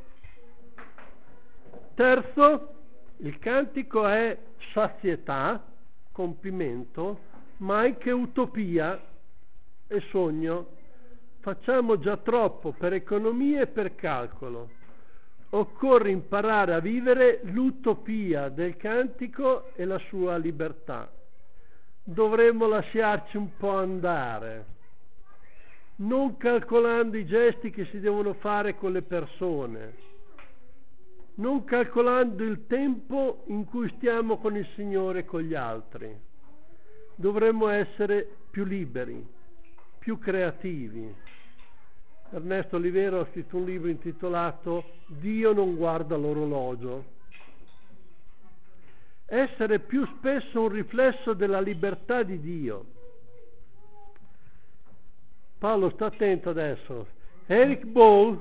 Terzo, il cantico è sazietà, compimento, ma anche utopia e sogno. Facciamo già troppo per economia e per calcolo. Occorre imparare a vivere l'utopia del cantico e la sua libertà. Dovremmo lasciarci un po' andare, non calcolando i gesti che si devono fare con le persone, non calcolando il tempo in cui stiamo con il Signore e con gli altri. Dovremmo essere più liberi, più creativi. Ernesto Olivero ha scritto un libro intitolato Dio non guarda l'orologio. Essere più spesso un riflesso della libertà di Dio. Paolo, sta attento adesso. Eric Ball,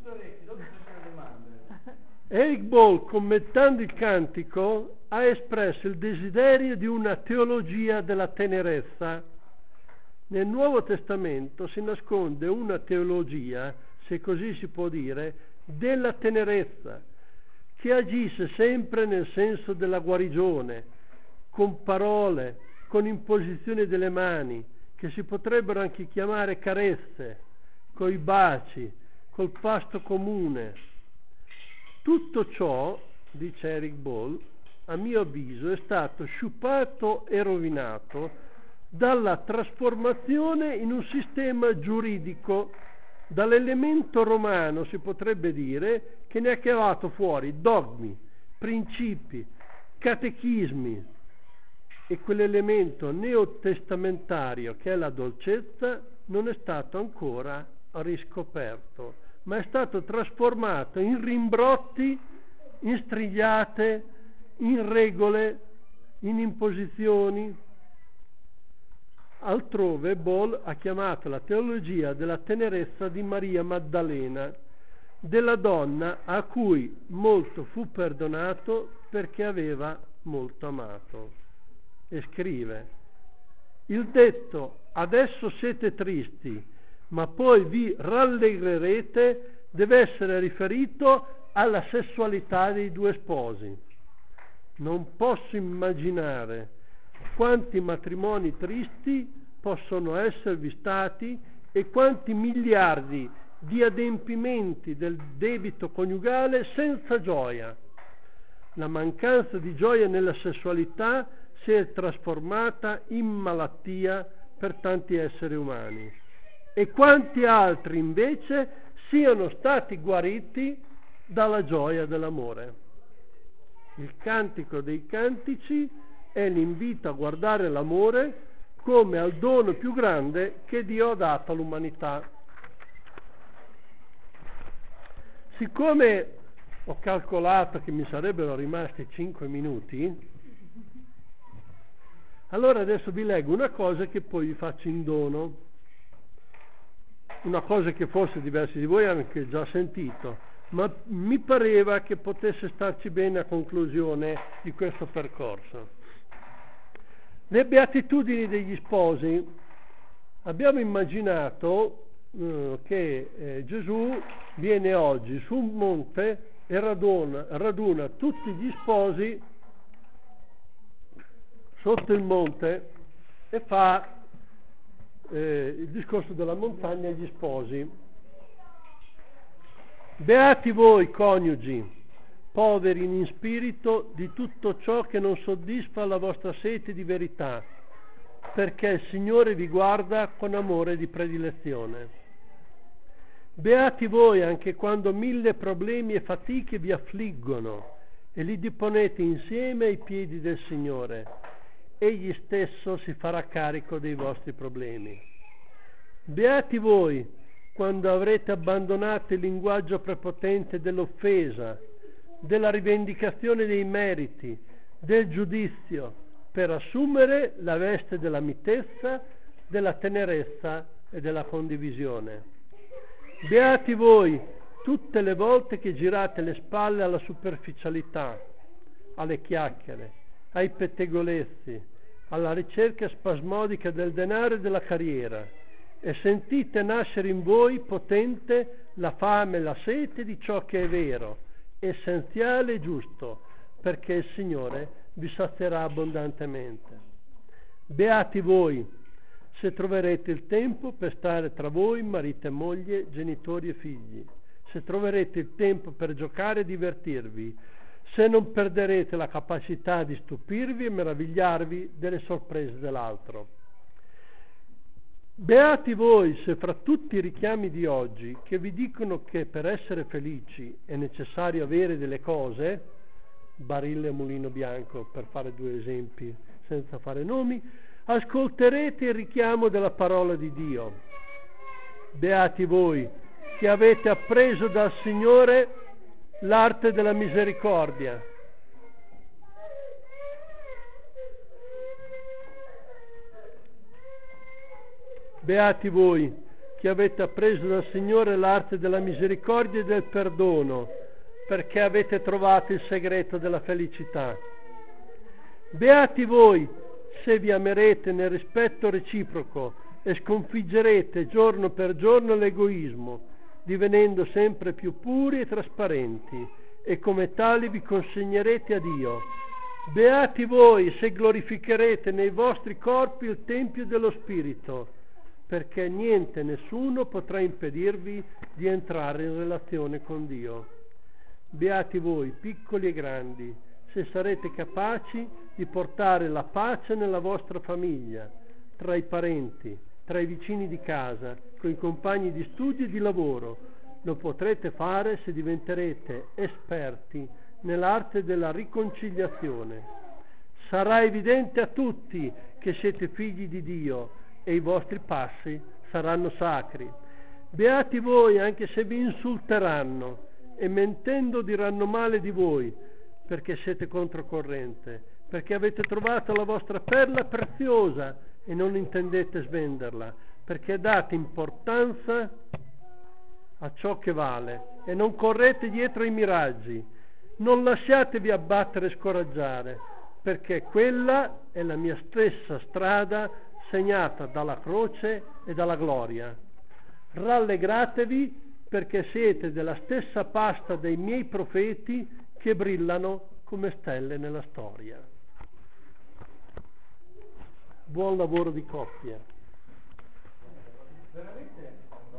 Eric Ball, commentando il cantico, ha espresso il desiderio di una teologia della tenerezza. Nel Nuovo Testamento si nasconde una teologia, se così si può dire, della tenerezza, che agisse sempre nel senso della guarigione, con parole, con imposizione delle mani, che si potrebbero anche chiamare carezze, coi baci, col pasto comune. Tutto ciò, dice Eric Ball, a mio avviso è stato sciupato e rovinato dalla trasformazione in un sistema giuridico, dall'elemento romano si potrebbe dire che ne ha cavato fuori dogmi, principi, catechismi, e quell'elemento neotestamentario che è la dolcezza non è stato ancora riscoperto, ma è stato trasformato in rimbrotti, in strigliate, in regole, in imposizioni. Altrove Ball ha chiamato la teologia della tenerezza di Maria Maddalena, della donna a cui molto fu perdonato perché aveva molto amato. E scrive: il detto adesso siete tristi, ma poi vi rallegrerete deve essere riferito alla sessualità dei due sposi. Non posso immaginare quanti matrimoni tristi possono esservi stati e quanti miliardi di adempimenti del debito coniugale senza gioia. La mancanza di gioia nella sessualità si è trasformata in malattia per tanti esseri umani. E quanti altri invece siano stati guariti dalla gioia dell'amore. Il cantico dei cantici è l'invito a guardare l'amore come al dono più grande che Dio ha dato all'umanità. Siccome ho calcolato che mi sarebbero rimasti cinque minuti, allora adesso vi leggo una cosa che poi vi faccio in dono, una cosa che forse diversi di voi hanno anche già sentito, ma mi pareva che potesse starci bene a conclusione di questo percorso. Le beatitudini degli sposi. Abbiamo immaginato eh, che eh, Gesù viene oggi su un monte e raduna, raduna tutti gli sposi sotto il monte e fa eh, il discorso della montagna agli sposi. Beati voi, coniugi, poveri in spirito di tutto ciò che non soddisfa la vostra sete di verità, perché il Signore vi guarda con amore di predilezione. Beati voi anche quando mille problemi e fatiche vi affliggono e li deponete insieme ai piedi del Signore. Egli stesso si farà carico dei vostri problemi. Beati voi quando avrete abbandonato il linguaggio prepotente dell'offesa, della rivendicazione dei meriti, del giudizio, per assumere la veste della mitezza, della tenerezza e della condivisione. Beati voi tutte le volte che girate le spalle alla superficialità, alle chiacchiere, ai pettegolezzi, alla ricerca spasmodica del denaro e della carriera, e sentite nascere in voi potente la fame e la sete di ciò che è vero, essenziale e giusto, perché il Signore vi sazierà abbondantemente. Beati voi se troverete il tempo per stare tra voi, marito e moglie, genitori e figli, se troverete il tempo per giocare e divertirvi, se non perderete la capacità di stupirvi e meravigliarvi delle sorprese dell'altro. Beati voi se fra tutti i richiami di oggi che vi dicono che per essere felici è necessario avere delle cose, Barile e Mulino Bianco per fare due esempi senza fare nomi, ascolterete il richiamo della parola di Dio. Beati voi che avete appreso dal Signore l'arte della misericordia. Beati voi che avete appreso dal Signore l'arte della misericordia e del perdono, perché avete trovato il segreto della felicità. Beati voi se vi amerete nel rispetto reciproco e sconfiggerete giorno per giorno l'egoismo, divenendo sempre più puri e trasparenti, e come tali vi consegnerete a Dio. Beati voi se glorificherete nei vostri corpi il Tempio dello Spirito, perché niente, nessuno potrà impedirvi di entrare in relazione con Dio. Beati voi, piccoli e grandi, se sarete capaci di portare la pace nella vostra famiglia, tra i parenti, tra i vicini di casa, con i compagni di studio e di lavoro. Lo potrete fare se diventerete esperti nell'arte della riconciliazione. Sarà evidente a tutti che siete figli di Dio e i vostri passi saranno sacri. Beati voi anche se vi insulteranno e mentendo diranno male di voi, perché siete controcorrente, perché avete trovato la vostra perla preziosa e non intendete svenderla, perché date importanza a ciò che vale e non correte dietro ai miraggi. Non lasciatevi abbattere e scoraggiare, perché quella è la mia stessa strada segnata dalla croce e dalla gloria. Rallegratevi perché siete della stessa pasta dei miei profeti che brillano come stelle nella storia. Buon lavoro di coppia. Veramente